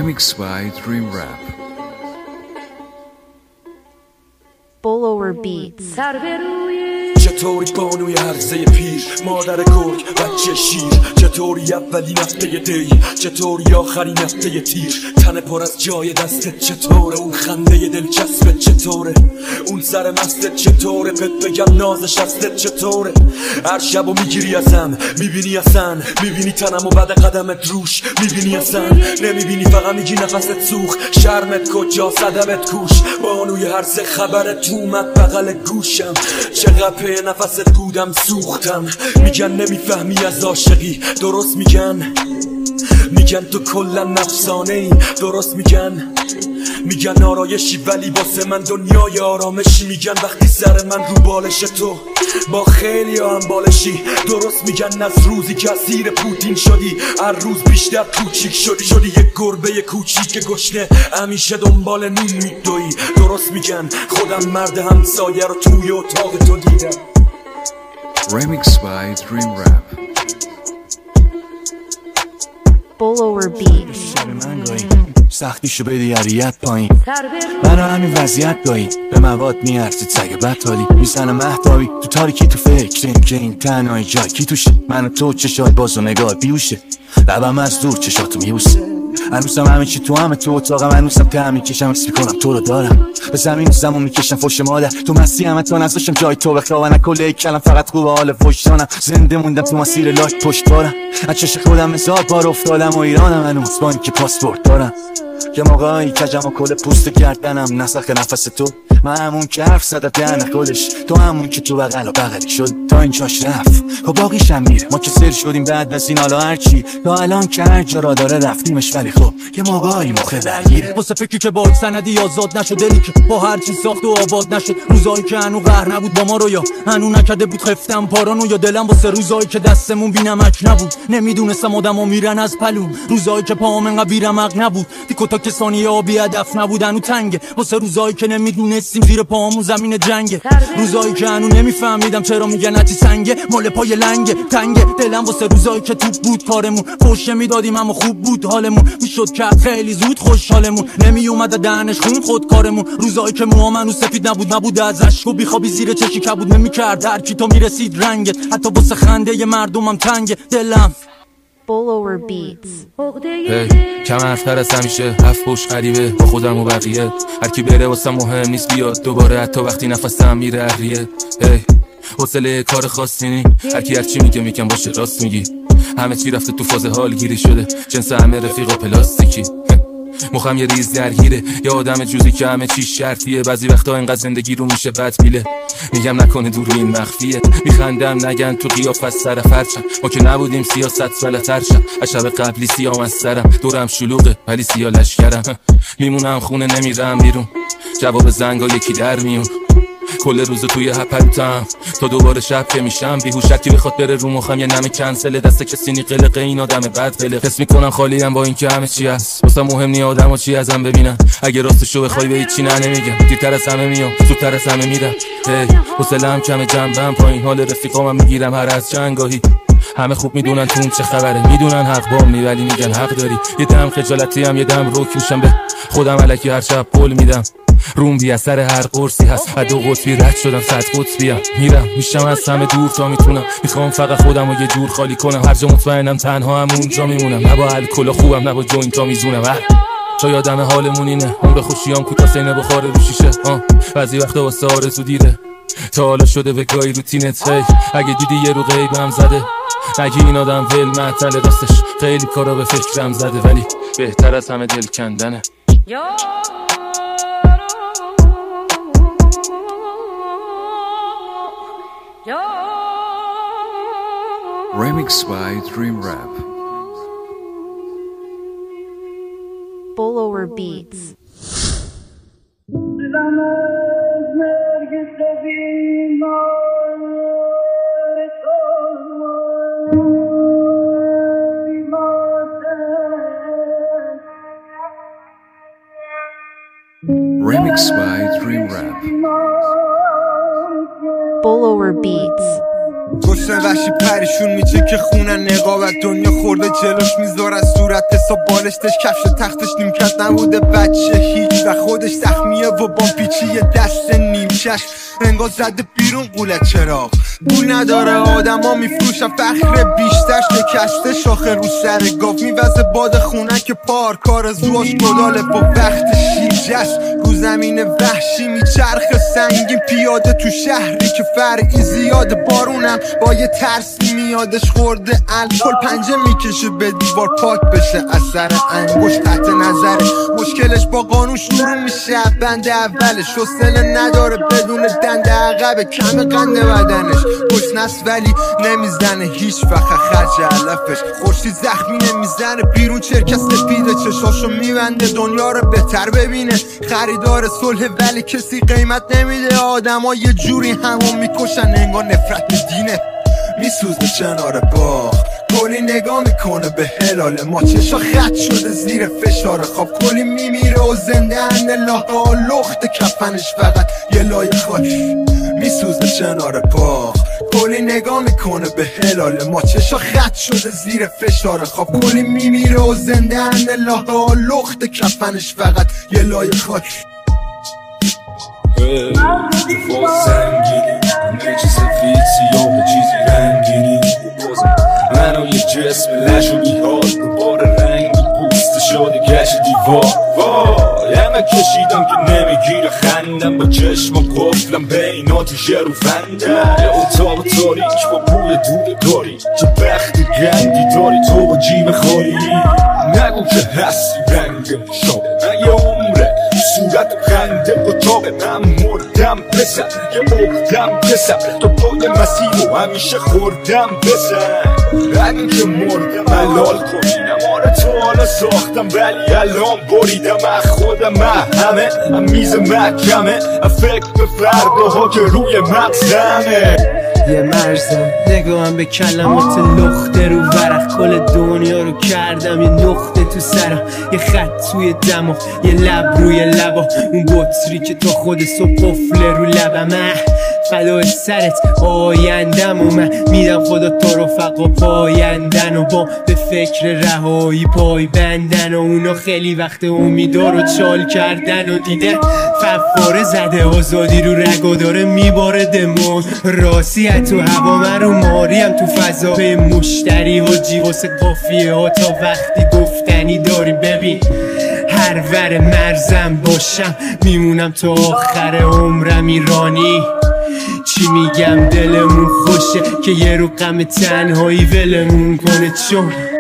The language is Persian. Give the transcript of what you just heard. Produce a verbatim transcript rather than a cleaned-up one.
Remix by Dream Rap. Follower Beats. چطوری بانوی هرزه پیر، مادر گرگ بچه شیر؟ چطوری اولین هفته دی، چطوری آخرین هفته تیر؟ تن پر از جای دستت چطوره؟ اون خنده دلچسبت چطوره؟ اون سر مستت چطوره؟ بهت بگم نازش هستت چطوره؟ هر شبو میگیری ازم، میبینی اصلا، میبینی تنمو بعد قدمت روش، میبینی اصلا نمیبینی، فقط میگی نفست سوخ. شرمت کجا صدمت کوش؟ بانوی هرزه خبرت تو اومد بغل گوشم، چقدر نفست بودم سوختم. میگن نمیفهمی از عاشقی، درست میگن، میگن تو کلا نفسانه ای، درست میگن، میگن آرایشی ولی واسه من دنیای آرامشی. میگن وقتی سر من رو بالش تو با خیلی هم بالشی، درست میگن از روزی که اسیر پوتین شدی هر روز بیشتر کوچیک شدی، شدی یک گربه کوچیک گشنه همیشه دنبال نون میدوی. درست میگن خودم مرد همسایه رو توی اتاق تو دیدم. Remix by Dream Rap. Follower Beats. سختیشو به دیگریت پایین، منو همین وضعیت گاهی به مواد میارزید سگ بدحالی، میزنه مهتابی تو تاریکی، تو فکریم که این تنهای جای کی توشه؟ من و تو چشات باز و نگاه بیوشه، لبم از دور چشاتو میوسه. هنوزم همه چی تو همه تو اتاقم، هنوزم ته میکشم اسم میکنم تو رو دارم، به زمین زمون میکشم فوش مادر، تو مستی همه تا نذاشم جای تو بخوابن، کله کلم فقط خوب حال فوشتانم، زنده موندم تو مسیر لاک پشت بارم، از چش خودم هزار بار افتادم و ایرانم هنوز با اینکه پاسپورت دارم. یه موقعی کجم و کل پوست گردنم نسخ نفس تو، من همون که حرف زده دهنه کلش، تو همون که تو بغل و بغلی شد تا اینجاش رفت، خب باقیشم میره. ما که سر شدیم بعد از این حالا هرچی تا الان که هر جا را داره رفتیمش، ولی خب یه موقعی مخه درگیره واسه فکری که با سندی آزاد نشد، دلی که با هر چی ساخت و آباد نشد، روزایی که هنو قهر نبود با ما رو، یا هنو نکده بود خفتم پارانو، یا دلم واسه روزایی که دستمون بینمک نبود، نمیدونستم آدمو میرن از پلوم، روزایی که پاهم انقدر بیرمق نبود، دیکو تا کسانی آبی هدف نبود، هنو تنگه واسه روزایی که نمیدونستیم زیر پاهمون زمین جنگه، روزایی که هنو نمیفهمیدم چرا میگن هرچی سنگه مال پای لنگه تنگه، دلم واسه روزایی که توپ بود کارمون، فوشه میدادیم اما خوب بود حالمون، میشد کرد خیلی زود خوشحالمون، نمی اومد دهنش خون خود کارمون، روزایی که موهامنو سفید نبود نبود ازش، و بیخوابی زیر چشی کبود نمیکرد هر کی تو میرسید رنگت، حتی واسه خنده ی مردمم تنگه دلم. Follower Beats. hey, کم حرفتر از همیشه، هفت پشت غریبه با خودم و بقیه، هر کی بره واسه مهم نیست بیاد دوباره، حتی وقتی نفسم میره اریه. hey, حوصله کار خاصی نی، هر کی هر چی میگه میگم باشه راست میگی، همه چی رفته تو فاز حال گیری شده، جنس همه رفیقا پلاستیکی، مخم یه ریز درگیره، یه آدم جوزی که همه چی شرطیه، بعضی وقتا اینقدر زندگی رو میشه بد بیله، میگم نکنه دور این مخفیه، میخندم نگن تو قیاف از سر فرچم، ما که نبودیم سیاست بلتر شم، از شب قبلی سیام از سرم، دورم شلوغه ولی سیا لشکرم، میمونم خونه نمیرم بیرون، جواب زنگا یکی در میون، کل روز توی هپلوتم تا دوباره شب که میشم بیهوش، کی بخواد بره رو مخم یه نمه کنسله، دست کسی نی قلقه، این آدم بد قلق، حس میکنم خالیم با اینکه همه چی هست، واسه مهم نی آدمو چی ازم ببینن، اگه راستشو بخوای به هیچی نه نمیگم، دیرتر از همه میام زودتر از همه میرم، هی حوصله‌ام کم جنبم پایین، حال رفیقامم میگیرم هر از چنگاهی، همه خوب میدونن تو چه خبره، میدونن حق با می ولی میگن حق داری، یه دم خجالتی ام یه دم روک میشم به خودم، الکی هر شب قول میدم روم بی اثر هر قرصی هست، از دو قطبی رد شدم صد قطبیم، میرم میشم از همه دور تا میتونم، میخوام فقط خودم رو یه جور خالی کنم، هر جا مطمئنم تنها هم اونجا میمونم، نه با الکل خوبم نه با جوینتا میزونم، شاید همه حالمون اینه، عمر خوشیام کوتاه سینه بخاره رو شیشه، بعضی وقتا واسه آرزو دیره تا حالا شده به گاهی روتینت، هی اگه دیدی یه رو غیبم زده، نگی این آدم ول معطل، راستش خیلی کارا به فکرم زده، ولی بهتر از همه دل کندنه. Remix by Dream Rap. Follower Beats. Remix by Dream Rap. Follower Beats. گشنه وحشی پریشون میچه که خونن نقابت دنیا خورده جلوش میذار از صورت حساب بالشتش کفش تختش نیمکت نبوده بچه هیچ و خودش زخمیه و با پیچی دست نیمچش انگار زده بیرون قوله چراغ گول نداره آدم ها میفروشن فخر بیشترش نکسته شاخه رو سر گاف میوزه باد خونه که پار کار زواش گداله با وقت شیرجش رو زمین وحشی میچرخه سنگین پیاده تو شهری که فرقی زیاده بارونم با یه ترسی میادش خورده الکل پنجه میکشه به دیوار پاک بشه اثر انگوش تحت نظره مشکلش با قانون شروع میشه بند اولش حوصله نداره بدون دنده عقب کم قنده بدنش گشنست ولی نمیزنه هیچ وقت خرج علفش خورشید زخمی نمیزنه بیرون چرکه سفیده چشاشو میبنده دنیا رو بهتر ببینه خریدار صلح ولی کسی قیمت نمیده آدم ها یه جوری همون میکشن انگار نفرت به دینه میسوزه کنار باغ کلی نگاه میکنه به هلال ما چشا خط شده زیر فشار خواب کلی میمیره و زنده انالله لخت کفنش فقط یه لایه خاک میسوزه کنار باغ کلی نگاه میکنه به هلال ما چشا خط شده زیر فشار خواب کلی میمیره و زنده انالله لخت کفنش فقط یه لایه خاک دفاع سنگینی همه چی سفید سیاه و چیزی رنگینی بازم منو یه جسم لش و بیحال دوباره رنگی پوست شده گشت دیوار وای همه کشیدم که نمیگیره خندم با چشم و قفلم بینا تو شر و فندم یه اتاق تاریک با بوی دودگاری چه بخت گندی داری تو با جیم خاری نگو که هستی رنگ شابه من یه عمره صورت و خنده اتاق من مردم پسر یه مردم پسر تو پای مسیح و همیشه خوردم بزن همین که مردم حلال کنینم آره تو حالا ساختم ولی الان بریدم از خودم من همه هم میز محکمه فکر به فرداها که روی مغزمه یه مرزم نگاهم به کلمات لخته رو ورق کل دنیا رو کردم یه نقطه تو سرم یه خط توی دماغ یه لب روی لبا اون بطری که تا خود صبح قفله رو لبم فدای سرت آیندم و من میدم خدا تا رفقا پایندن و با به فکر رهایی پای بندن و اونا خیلی وقت امیدار و چال کردن و دیده فواره زده آزادی رو رگا داره میباره دمون راسیت تو هوا من رو ماریم تو فضا به مشتری و جیوست قافیه ها تا وقتی گفتنی داری ببین هر ور مرزم باشم میمونم تا آخر عمرم ایرانی چی میگم دلمون خوشه که یه رو غم تنهایی ولمون کنه چون